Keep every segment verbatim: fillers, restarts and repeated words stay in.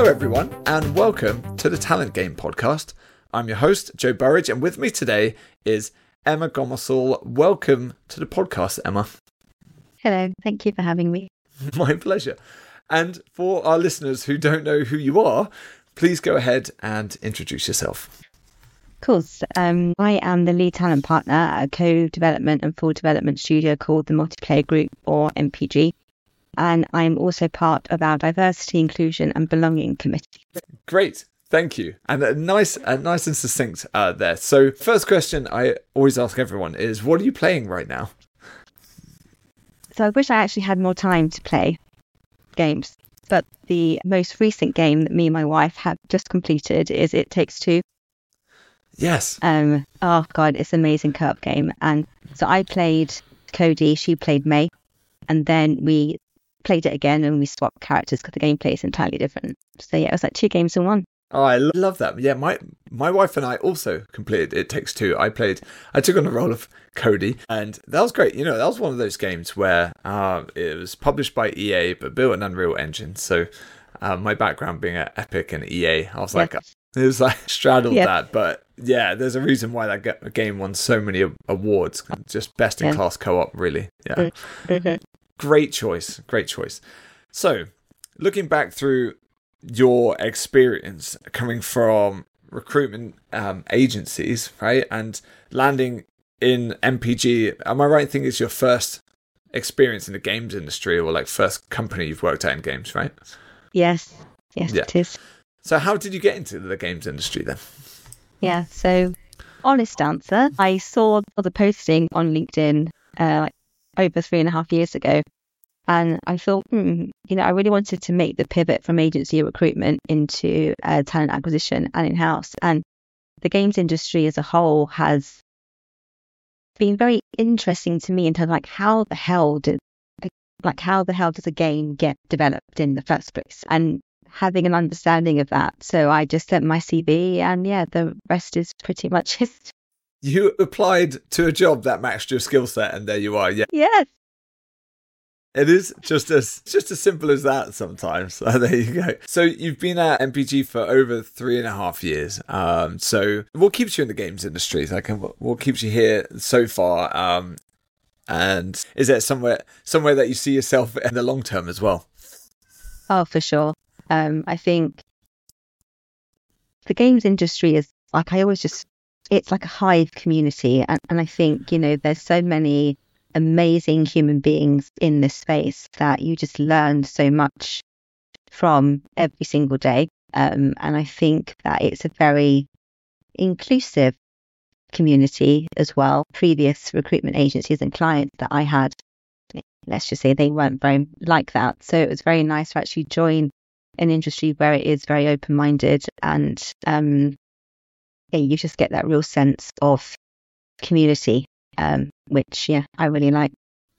everyone, and welcome to the Talent Game podcast. I'm your host, Joe Burridge, and with me today is Emma Gomersall. Welcome to the podcast, Emma. Hello, thank you for having me. My pleasure. And for our listeners who don't know who you are, please go ahead and introduce yourself. Of course. Um, I am the lead talent partner at a co-development and full development studio called the Multiplayer Group, or M P G. And I'm also part of our Diversity, Inclusion and Belonging Committee. Great. Thank you. And a nice, a nice and succinct uh, there. So first question I always ask everyone is, what are you playing right now? So I wish I actually had more time to play games. But the most recent game that me and my wife have just completed is It Takes Two. Yes. Um. Oh, God, it's an amazing co-op game. And so I played Cody, she played May. And then we played it again and we swapped characters because the gameplay is entirely different. So yeah, it was like two games in one. Oh, I love that. Yeah, my my wife and I also completed It Takes Two. I played, I took on the role of Cody, and that was great. You know, that was one of those games where uh, it was published by E A but built an Unreal Engine. So uh, my background being at Epic and E A, I was like, Yes. it was like straddled Yeah. that. But yeah, there's a reason why that ge- game won so many awards. Just best in Yeah. class co-op, really. Yeah. Mm-hmm. Great choice. Great choice. So, looking back through your experience coming from recruitment um, agencies, right, and landing in M P G, am I right in thinking it's your first experience in the games industry, or like first company you've worked at in games, right? Yes. Yes, Yeah. it is. So, how did you get into the games industry then? Yeah, so honest answer, I saw the posting on LinkedIn uh, like over three and a half years ago. And I thought, hmm, you know, I really wanted to make the pivot from agency recruitment into uh, talent acquisition and in-house. And the games industry as a whole has been very interesting to me in terms of like how the hell did, like how the hell does a game get developed in the first place? And having an understanding of that. So I just sent my C V and yeah, the rest is pretty much history. You applied to a job that matched your skill set, and there you are. Yeah. Yes. It is just as just as simple as that sometimes. So there you go. So you've been at M P G for over three and a half years. Um, so what keeps you in the games industry? Like, what keeps you here so far? Um, and is there somewhere somewhere that you see yourself in the long term as well? Oh, for sure. Um, I think the games industry is like, I always just, it's like a hive community. And, and I think, you know, there's so many amazing human beings in this space that you just learn so much from every single day. Um, and I think that it's a very inclusive community as well. Previous recruitment agencies and clients that I had, let's just say they weren't very like that. So it was very nice to actually join an industry where it is very open-minded, and um, yeah, you just get that real sense of community. Um, which, yeah, I really like.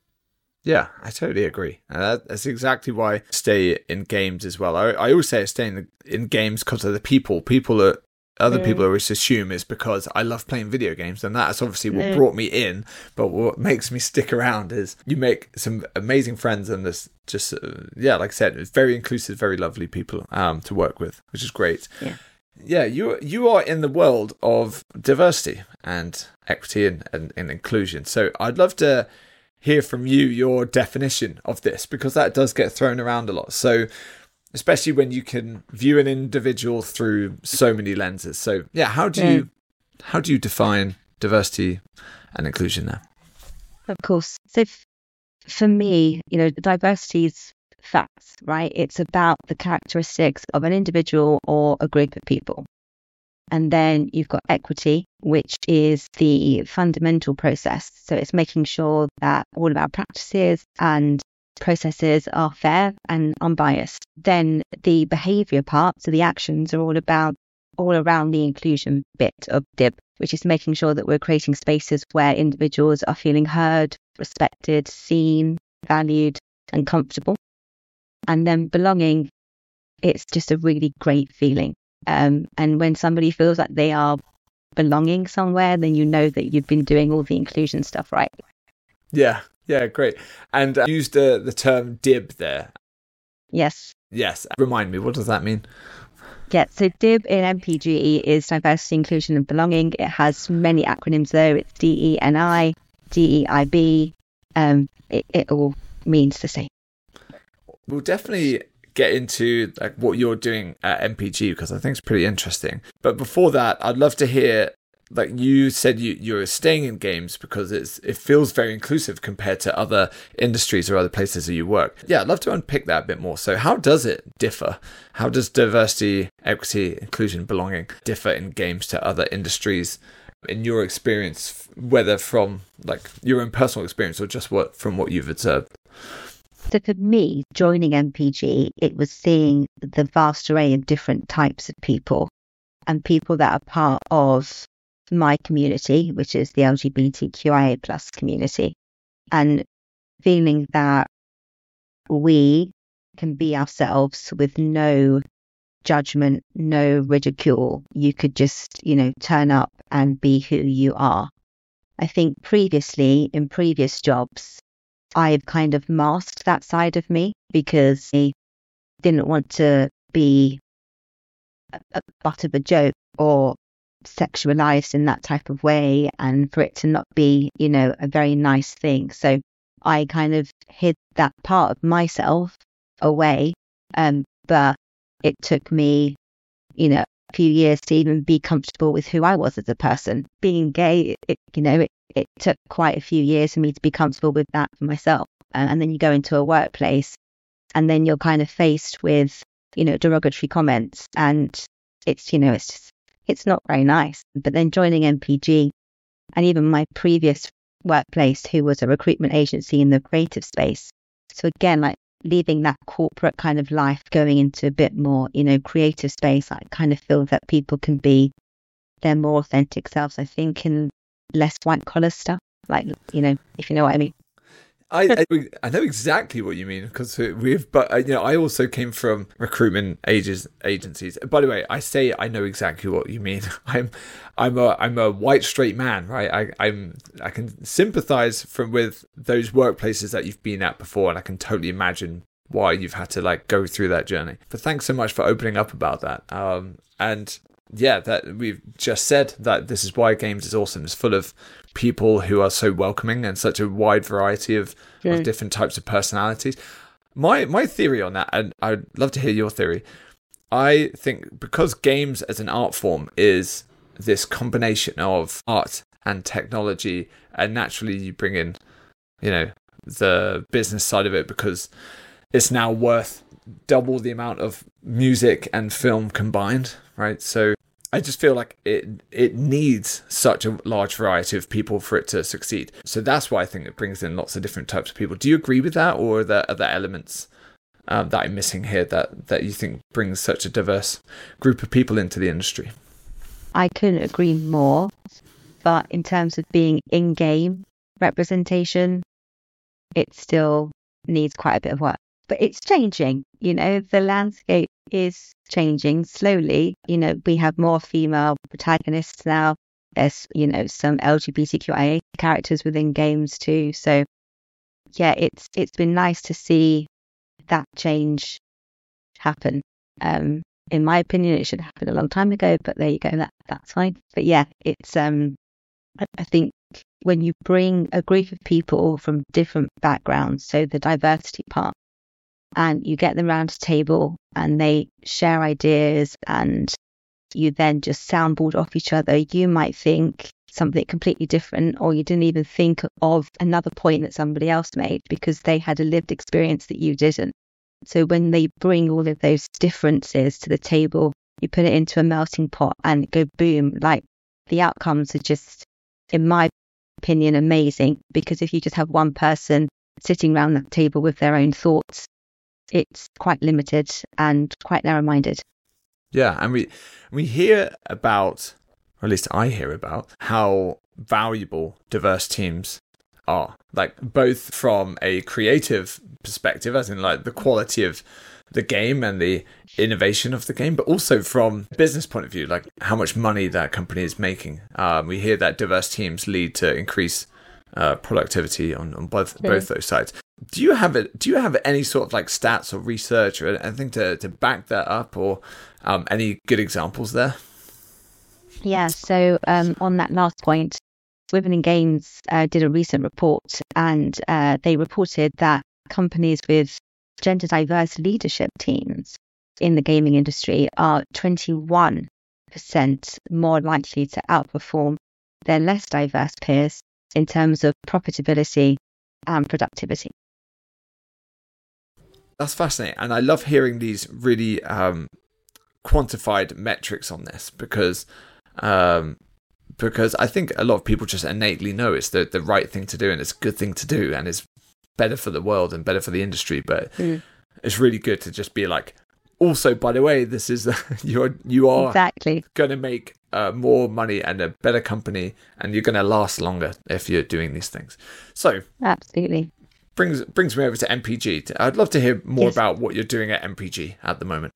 Yeah, I totally agree. Uh, that's exactly why I stay in games as well. I, I always say I stay in, in games because of the people. People are, other Mm. people always assume it's because I love playing video games, and that's obviously what Mm. brought me in. But what makes me stick around is you make some amazing friends, and this just, uh, yeah, like I said, it's very inclusive, very lovely people um, to work with, which is great. Yeah. Yeah, you you are in the world of diversity and equity and, and, and inclusion. So I'd love to hear from you your definition of this, because that does get thrown around a lot. So especially when you can view an individual through so many lenses. So yeah, how do Yeah. you how do you define diversity and inclusion now? Of course. So f- for me, you know, diversity is facts, right? It's about the characteristics of an individual or a group of people. And then you've got equity, which is the fundamental process. So it's making sure that all of our practices and processes are fair and unbiased. Then the behavior part, so the actions, are all about all around the inclusion bit of D I B, which is making sure that we're creating spaces where individuals are feeling heard, respected, seen, valued, and comfortable. And then belonging, it's just a really great feeling. Um, and when somebody feels like they are belonging somewhere, then you know that you've been doing all the inclusion stuff right. Yeah, yeah, great. And uh, used uh, the term D I B there. Yes. Yes. Remind me, what does that mean? Yeah, so D I B in M P G is diversity, inclusion and belonging. It has many acronyms though. It's D E N I, D E I B. Um, it, it all means the same. We'll definitely get into like what you're doing at M P G because I think it's pretty interesting. But before that, I'd love to hear, like you said, you, you're staying in games because it's it feels very inclusive compared to other industries or other places that you work. Yeah, I'd love to unpick that a bit more. So how does it differ? How does diversity, equity, inclusion, belonging differ in games to other industries in your experience, whether from like your own personal experience or just what from what you've observed? So for me, joining M P G, it was seeing the vast array of different types of people and people that are part of my community, which is the L G B T Q I A plus community, and feeling that we can be ourselves with no judgment, no ridicule. You could just, you know, turn up and be who you are. I think previously in previous jobs, I've kind of masked that side of me because I didn't want to be a, a butt of a joke or sexualized in that type of way, and for it to not be, you know, a very nice thing. So I kind of hid that part of myself away. Um, but it took me, you know, a few years to even be comfortable with who I was as a person. Being gay, it, you know, it, it took quite a few years for me to be comfortable with that for myself. Uh, and then you go into a workplace and then you're kind of faced with, you know, derogatory comments, and it's, you know, it's just, it's not very nice. But then joining M P G and even my previous workplace, who was a recruitment agency in the creative space. So again, like leaving that corporate kind of life, going into a bit more, you know, creative space, I kind of feel that people can be their more authentic selves, I think, in less white collar stuff. Like, you know, if you know what I mean. I, I I know exactly what you mean because we've, but you know, I also came from recruitment ages, agencies. By the way, I say I know exactly what you mean. I'm I'm a I'm a white straight man, right? I I'm I can sympathize from with those workplaces that you've been at before, and I can totally imagine why you've had to like go through that journey. But thanks so much for opening up about that. Um and. Yeah, that we've just said that this is why games is awesome. It's full of people who are so welcoming and such a wide variety of, yeah. of different types of personalities. My my theory on that, and I'd love to hear your theory. I think because games as an art form is this combination of art and technology, and naturally you bring in, you know, the business side of it because it's now worth double the amount of music and film combined, right? So I just feel like it it needs such a large variety of people for it to succeed. So that's why I think it brings in lots of different types of people. Do you agree with that, or are there other elements um, that I'm missing here that, that you think brings such a diverse group of people into the industry? I couldn't agree more. But in terms of being in-game representation, it still needs quite a bit of work. But it's changing, you know, the landscape is changing slowly. You know, we have more female protagonists now. There's, you know, some L G B T Q I A characters within games too. So, yeah, it's it's been nice to see that change happen. Um, in my opinion, it should happen a long time ago, but there you go, that that's fine. But yeah, it's um, I, I think when you bring a group of people from different backgrounds, so the diversity part, and you get them around a table and they share ideas and you then just soundboard off each other, you might think something completely different, or you didn't even think of another point that somebody else made because they had a lived experience that you didn't. So when they bring all of those differences to the table, you put it into a melting pot and go boom, like the outcomes are just, in my opinion, amazing. Because if you just have one person sitting around that table with their own thoughts, it's quite limited and quite narrow-minded. Yeah, and we we hear about, or at least I hear about, how valuable diverse teams are. Like both from a creative perspective, as in like the quality of the game and the innovation of the game, but also from a business point of view, like how much money that company is making. Um, we hear that diverse teams lead to increase uh, productivity on, on both, both those sides. Do you have it? Do you have any sort of like stats or research or anything to, to back that up, or um, any good examples there? Yeah. So um, on that last point, Women in Games uh, did a recent report, and uh, they reported that companies with gender diverse leadership teams in the gaming industry are twenty-one percent more likely to outperform their less diverse peers in terms of profitability and productivity. That's fascinating. And I love hearing these really um, quantified metrics on this, because um, because I think a lot of people just innately know it's the, the right thing to do, and it's a good thing to do, and it's better for the world and better for the industry. But mm. it's really good to just be like, also, by the way, this is you're you are exactly going to make uh, more money and a better company, and you're going to last longer if you're doing these things. So absolutely brings brings me over to M P G. I'd love to hear more yes. about what you're doing at M P G at the moment.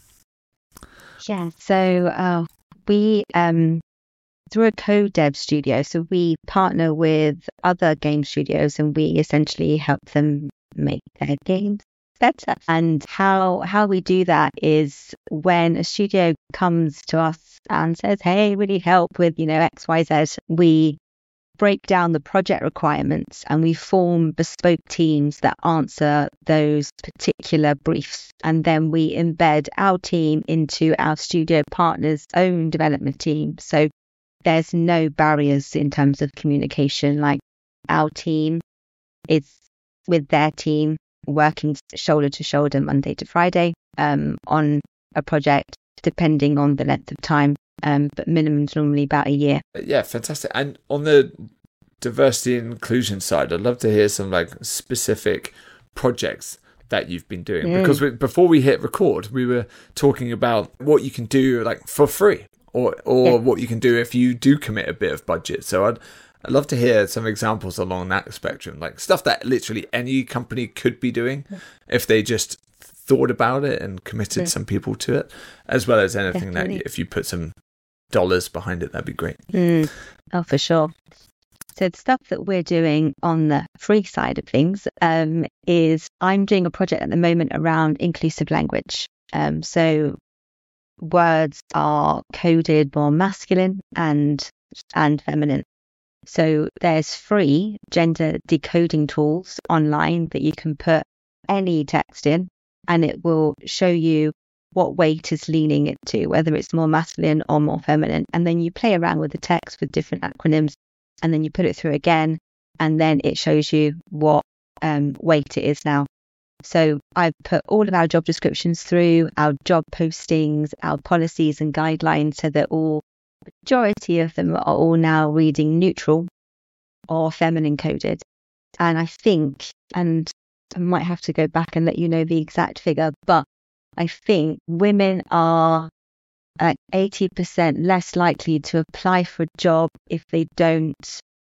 Yeah, so uh, we um through a co-dev studio, so we partner with other game studios, and we essentially help them make their games better. And how how we do that is when a studio comes to us and says, hey, we need help with, you know, X Y Z, we break down the project requirements and we form bespoke teams that answer those particular briefs, and then we embed our team into our studio partners' own development team. So there's no barriers in terms of communication. Like, our team is with their team, working shoulder to shoulder Monday to Friday um, on a project, depending on the length of time, um, but minimum is normally about a year. Yeah, fantastic. And on the diversity and inclusion side, I'd love to hear some like specific projects that you've been doing, mm. because we, before we hit record, we were talking about what you can do like for free, or or yeah. what you can do if you do commit a bit of budget. So I'd I'd love to hear some examples along that spectrum, like stuff that literally any company could be doing if they just thought about it and committed yeah. some people to it, as well as anything Definitely. that if you put some dollars behind it, that'd be great. Mm. Oh, for sure. So the stuff that we're doing on the free side of things um, is I'm doing a project at the moment around inclusive language. Um, so words are coded more masculine and and feminine. So there's free gender decoding tools online that you can put any text in, and it will show you what weight is leaning it to, whether it's more masculine or more feminine. And then you play around with the text with different acronyms, and then you put it through again, and then it shows you what um, weight it is now. So I've put all of our job descriptions through, our job postings, our policies and guidelines, so that all majority of them are all now reading neutral or feminine coded. And I think, and I might have to go back and let you know the exact figure, but I think women are like eighty percent less likely to apply for a job if they don't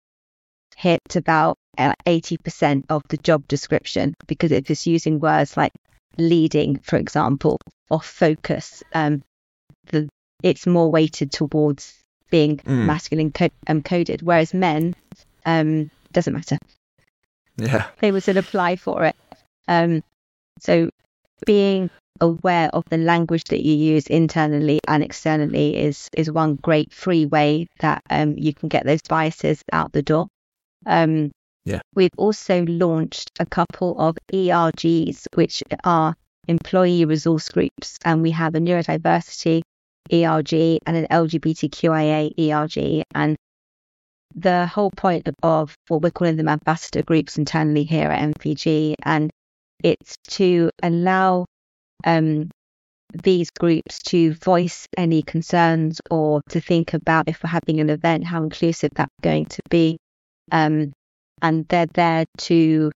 hit about eighty percent of the job description, because if it's using words like leading, for example, or focus, um, the it's more weighted towards being mm. masculine co- um, coded, whereas men, um, doesn't matter. Yeah. They would still apply for it. Um, so being aware of the language that you use internally and externally is is one great free way that um, you can get those biases out the door. Um, yeah. We've also launched a couple of E R Gs, which are employee resource groups, and we have a neurodiversity E R G and an L G B T Q I A E R G. And the whole point of what we're calling them ambassador groups internally here at M P G, and it's to allow um, these groups to voice any concerns, or to think about, if we're having an event, how inclusive that's going to be. Um, and they're there to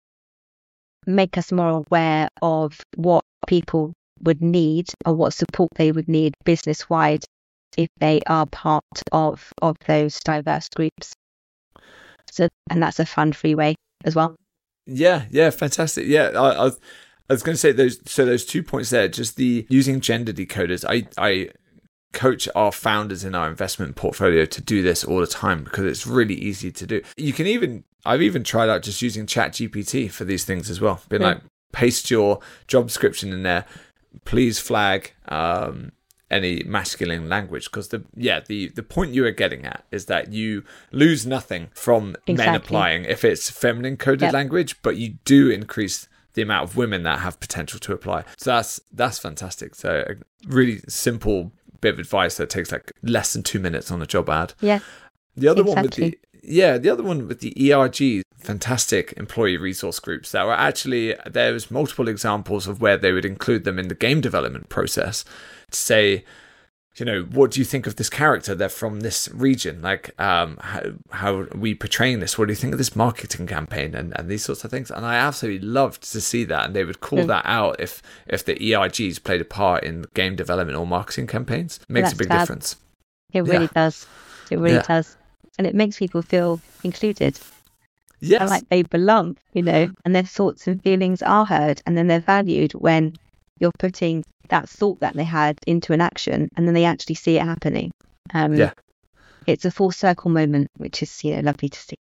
make us more aware of what people would need, or what support they would need business-wide if they are part of of those diverse groups. So, and that's a fun free way as well. Yeah, yeah, fantastic. Yeah, I, I, was, I was going to say those. So those two points there, just the using gender decoders. I, I coach our founders in our investment portfolio to do this all the time, because it's really easy to do. You can even I've even tried out just using ChatGPT for these things as well. Being Yeah. like, paste your job description in there. Please flag um, any masculine language, because the yeah the the point you are getting at is that you lose nothing from men Exactly. applying if it's feminine coded Yep. language, but you do increase the amount of women that have potential to apply. So that's that's fantastic. So a really simple bit of advice that takes like less than two minutes on a job ad. Yeah. The other one with Exactly. the yeah, the other one with the E R G, fantastic employee resource groups that were actually, there was multiple examples of where they would include them in the game development process to say, you know, what do you think of this character? They're from this region. Like, um, how, how are we portraying this? What do you think of this marketing campaign? And, and these sorts of things. And I absolutely loved to see that. And they would call Mm. that out if, if the E R Gs played a part in game development or marketing campaigns. Makes That's a big fab. difference. It really Yeah. does. It really Yeah. does. And it makes people feel included Yes. and like they belong, you know, and their thoughts and feelings are heard, and then they're valued when you're putting that thought that they had into an action, and then they actually see it happening. Um, Yeah. It's a full circle moment, which is, you know, lovely to see.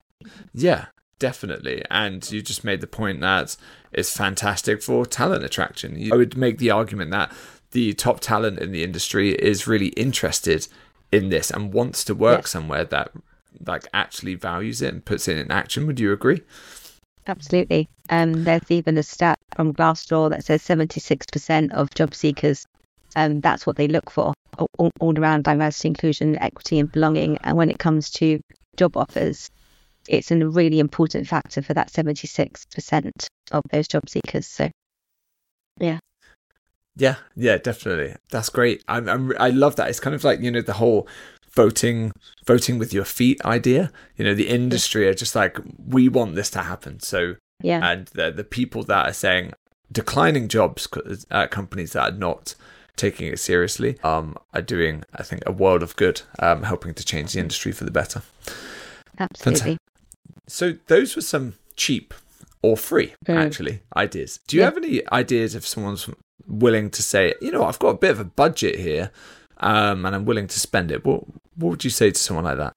Yeah, definitely. And you just made the point that it's fantastic for talent attraction. You- I would make the argument that the top talent in the industry is really interested in this and wants to work Yeah. somewhere that like actually values it and puts it in action. Would you agree? Absolutely. Um, there's even a stat from Glassdoor that says seventy-six percent of job seekers, um, that's what they look for, all, all around diversity, inclusion, equity and belonging. And when it comes to job offers, it's a really important factor for that seventy-six percent of those job seekers. So, yeah. Yeah, yeah, definitely. That's great. I'm, I'm, I love that. It's kind of like, you know, the whole voting, voting with your feet idea. You know, the industry are just like, we want this to happen. So, Yeah. and the the people that are saying declining jobs at companies that are not taking it seriously um, are doing, I think, a world of good, um, helping to change the industry for the better. Absolutely. So those were some cheap or free, Mm. actually, ideas. Do you Yeah. have any ideas if someone's willing to say, you know, I've got a bit of a budget here um, and I'm willing to spend it? What, what would you say to someone like that?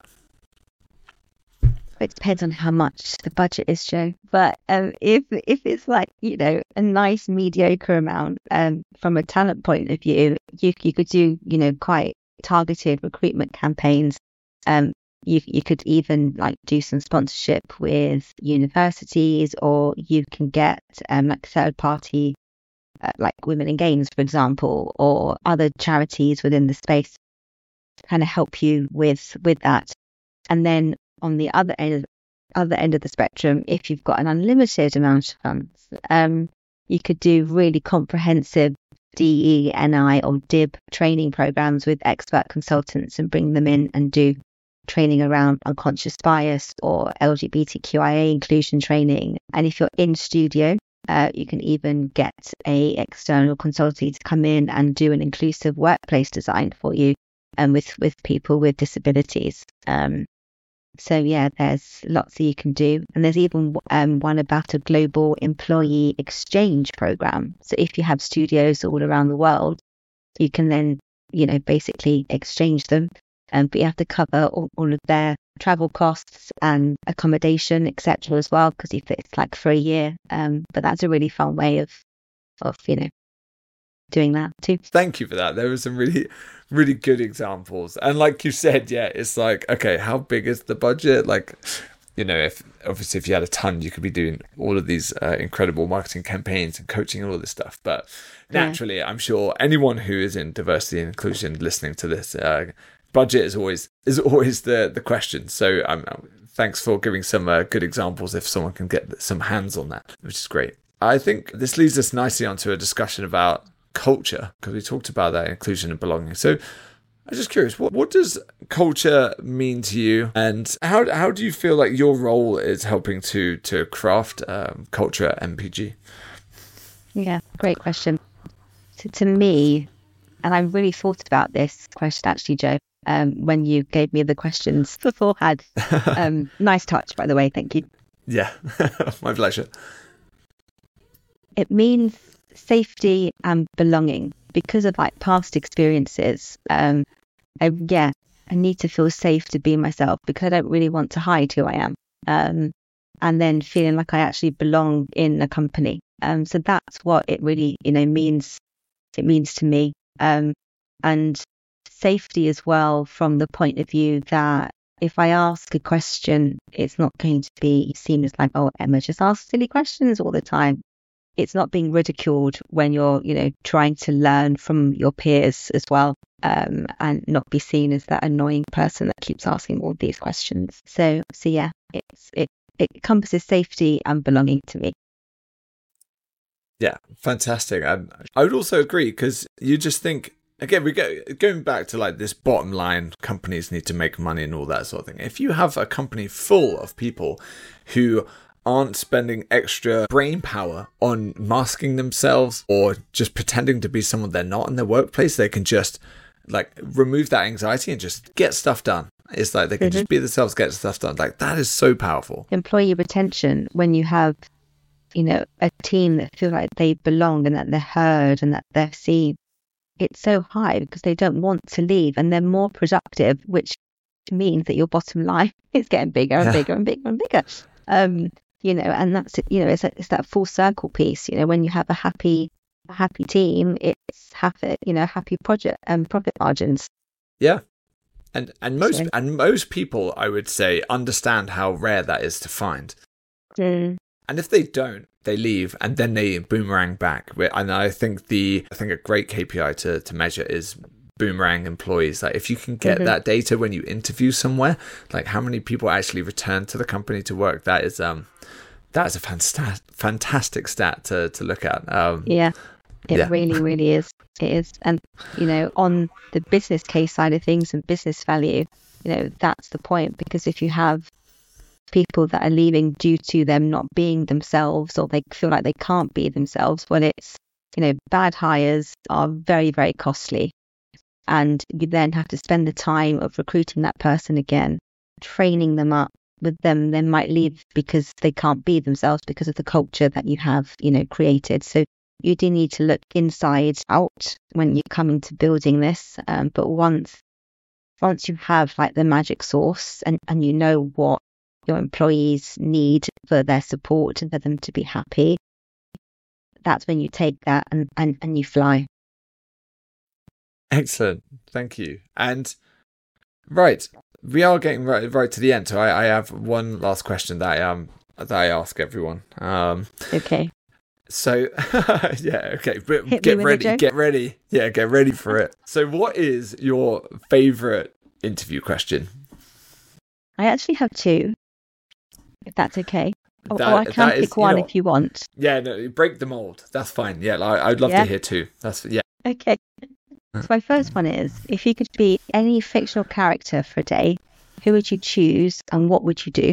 It depends on how much the budget is, Joe. But um, if if it's like, you know, a nice mediocre amount, um, from a talent point of view, you you could do, you know, quite targeted recruitment campaigns. Um, you you could even like do some sponsorship with universities, or you can get um like third party, uh, like Women in Games, for example, or other charities within the space to kind of help you with with that. And then on the other end, other end of the spectrum, if you've got an unlimited amount of funds, um, you could do really comprehensive D E, N I, or D I B training programs with expert consultants and bring them in and do training around unconscious bias or L G B T Q I A inclusion training. And if you're in studio, uh, you can even get a external consultant to come in and do an inclusive workplace design for you, and with with people with disabilities. Um, So yeah, there's lots that you can do. And there's even um, one about a global employee exchange program. So if you have studios all around the world, you can then, you know, basically exchange them. Um, but you have to cover all, all of their travel costs and accommodation, et cetera as well, because if it's like for a year. Um, but that's a really fun way of, of, you know, doing that too. Thank you for that. There were some really, really good examples. And like you said, yeah, it's like, okay, how big is the budget? Like, you know, if obviously if you had a ton, you could be doing all of these uh, incredible marketing campaigns and coaching and all this stuff. But naturally, yeah. I'm sure anyone who is in diversity and inclusion listening to this, uh, budget is always is always the the question. So um, thanks for giving some uh, good examples if someone can get some hands on that, which is great. I think this leads us nicely onto a discussion about culture, because we talked about that inclusion and belonging. So I'm just curious, what what does culture mean to you, and how how do you feel like your role is helping to to craft um, culture at M P G? Yeah, great question. To, to me, and I really thought about this question actually, Joe, um, when you gave me the questions beforehand. Um, nice touch, by the way. Thank you. Yeah, my pleasure. It means safety and belonging because of like past experiences. Um, I, yeah, I need to feel safe to be myself because I don't really want to hide who I am. um, and then feeling like I actually belong in a company. Um, so that's what it really, you know, means. It means to me, um, and safety as well, from the point of view that if I ask a question, it's not going to be seen as like, oh, Emma just asks silly questions all the time. It's not being ridiculed when you're, you know, trying to learn from your peers as well, um, and not be seen as that annoying person that keeps asking all these questions. So, so yeah, it's it it encompasses safety and belonging to me. Yeah, fantastic. And I would also agree, because you just think, again, we go going back to like this bottom line, companies need to make money and all that sort of thing. If you have a company full of people who aren't spending extra brain power on masking themselves or just pretending to be someone they're not in their workplace, they can just like remove that anxiety and just get stuff done. It's like they can mm-hmm. just be themselves, get stuff done. Like that is so powerful. Employee retention, when you have, you know, a team that feel like they belong and that they're heard and that they're seen, it's so high because they don't want to leave and they're more productive, which means that your bottom line is getting bigger and bigger and bigger and bigger. Um, you know, and that's, you know, it's, a, it's that full circle piece. You know, when you have a happy, a happy team, it's happy, you know, happy project and um, profit margins. Yeah. And and most so. and most people, I would say, understand how rare that is to find. Mm. And if they don't, they leave and then they boomerang back. And I think the I think a great K P I to, to measure is boomerang employees. Like if you can get mm-hmm. that data when you interview somewhere, like how many people actually return to the company to work, that is um that is a fantastic fantastic stat to, to look at. Um, yeah, it yeah. really, really is. It is. And, you know, on the business case side of things and business value, you know, that's the point. Because if you have people that are leaving due to them not being themselves, or they feel like they can't be themselves, well, it's, you know, bad hires are very, very costly. And you then have to spend the time of recruiting that person again, training them up. With them, they might leave because they can't be themselves because of the culture that you have, you know, created. So you do need to look inside out when you come into building this. Um, but once, once you have like the magic sauce and, and you know what your employees need for their support and for them to be happy, that's when you take that and, and, and you fly. Excellent. Thank you. And right, we are getting right, right to the end. So I, I have one last question that I, um, that I ask everyone. Um, okay. So, yeah, okay. But get ready, get ready. Yeah, get ready for it. So what is your favorite interview question? I actually have two, if that's okay. Or, that, or I can pick is, one you know, if you want. Yeah, no, break the mold. That's fine. Yeah, I, I'd love yeah. to hear two. That's yeah. Okay. So my first one is, if you could be any fictional character for a day, who would you choose and what would you do?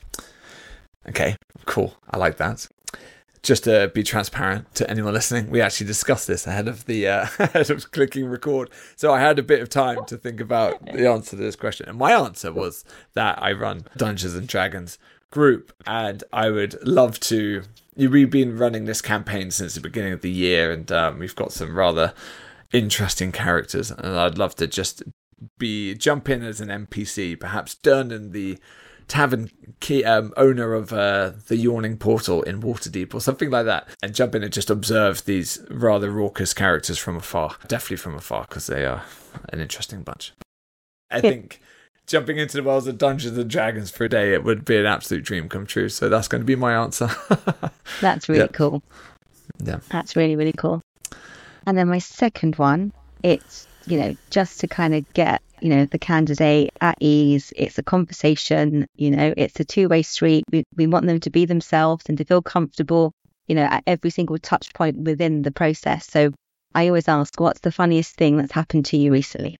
Okay, cool. I like that. Just to be transparent to anyone listening, we actually discussed this ahead of the uh, ahead of clicking record. So I had a bit of time to think about the answer to this question. And my answer was that I run Dungeons and Dragons group, and I would love to. We've been running this campaign since the beginning of the year, and um, we've got some rather interesting characters, and I'd love to just be jump in as an N P C, perhaps Durnan, the tavern key, um, owner of uh, the Yawning Portal in Waterdeep or something like that, and jump in and just observe these rather raucous characters from afar, definitely from afar, because they are an interesting bunch. I think jumping into the worlds of Dungeons and Dragons for a day, it would be an absolute dream come true, so that's going to be my answer. That's really yeah. cool. Yeah, that's really, really cool. And then my second one, it's, you know, just to kind of get, you know, the candidate at ease. It's a conversation, you know, it's a two-way street. We we want them to be themselves and to feel comfortable, you know, at every single touch point within the process. So I always ask, what's the funniest thing that's happened to you recently?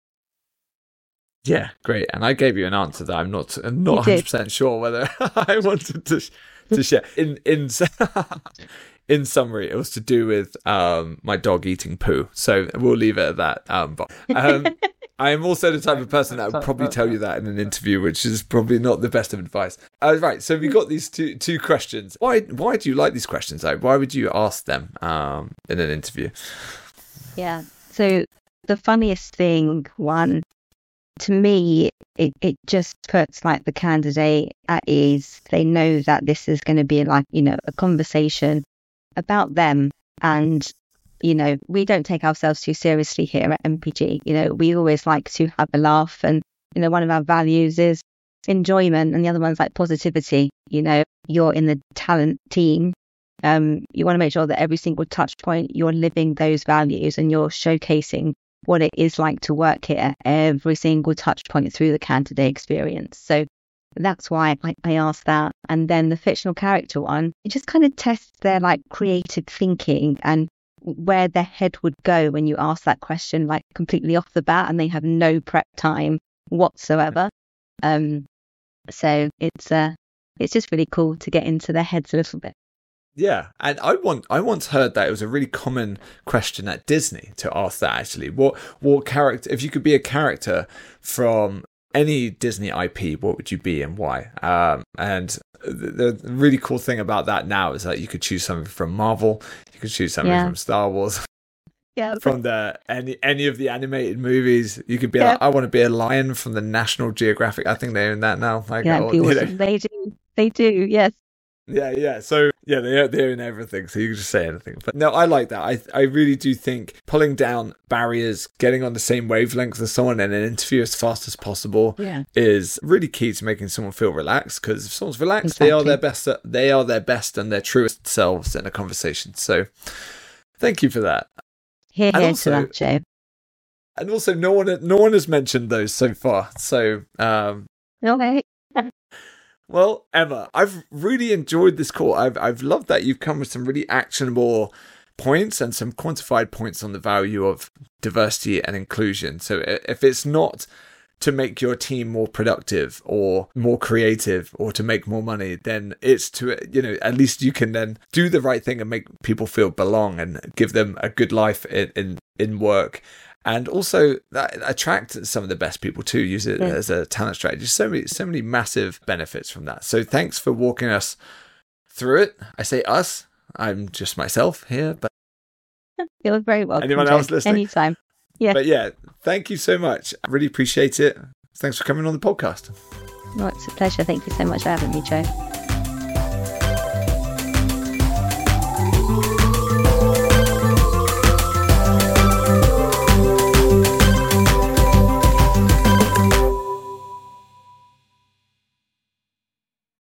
Yeah, great. And I gave you an answer that I'm not I'm not one hundred percent sure whether I wanted to to share. In in in summary, it was to do with um my dog eating poo. So we'll leave it at that. Um, but um, I am also the type of person that would probably tell you that in an interview, which is probably not the best of advice. Uh, right. So we got these two two questions. Why why do you like these questions? Though? Why would you ask them um in an interview? Yeah. So the funniest thing one. to me, it, it just puts like the candidate at ease. They know that this is going to be like, you know, a conversation about them. And, you know, we don't take ourselves too seriously here at M P G. You know, we always like to have a laugh. And, you know, one of our values is enjoyment, and the other one's like positivity. You know, you're in the talent team. Um, you want to make sure that every single touch point, you're living those values and you're showcasing what it is like to work here, every single touch point through the candidate experience. So that's why I, I asked that. And then the fictional character one, it just kind of tests their like creative thinking and where their head would go when you ask that question, like completely off the bat, and they have no prep time whatsoever. Um, so it's uh, it's just really cool to get into their heads a little bit. Yeah, and I want I once heard that it was a really common question at Disney to ask that actually. What what character, if you could be a character from any Disney I P, what would you be and why? Um, and the, the really cool thing about that now is that you could choose something from Marvel, you could choose something yeah. from Star Wars. Yeah, from the any any of the animated movies. You could be yeah. like, I want to be a lion from the National Geographic. I think they own that now. Like, yeah, or, you know. They do. They do. Yes. Yeah, yeah. So yeah, they they own everything. So you can just say anything. But no, I like that. I I really do think pulling down barriers, getting on the same wavelength as someone in an interview as fast as possible yeah. is really key to making someone feel relaxed. Because if someone's relaxed, exactly. they are their best. They are their best and their truest selves in a conversation. So thank you for that. Here, here also, to that, Joe. And also, no one no one has mentioned those so far. So um, okay. Well, Emma, I've really enjoyed this call. I've I've loved that you've come with some really actionable points and some quantified points on the value of diversity and inclusion. So if it's not to make your team more productive or more creative or to make more money, then it's to, you know, at least you can then do the right thing and make people feel belong and give them a good life in, in, in work. And also that attract some of the best people too, use it yeah. as a talent strategy. So many, so many massive benefits from that. So thanks for walking us through it. I say us, I'm just myself here, but you're very welcome. Anyone else listening? Anytime. Yeah. But yeah, thank you so much. I really appreciate it. Thanks for coming on the podcast. No, it's a pleasure. Thank you so much for having me, Joe.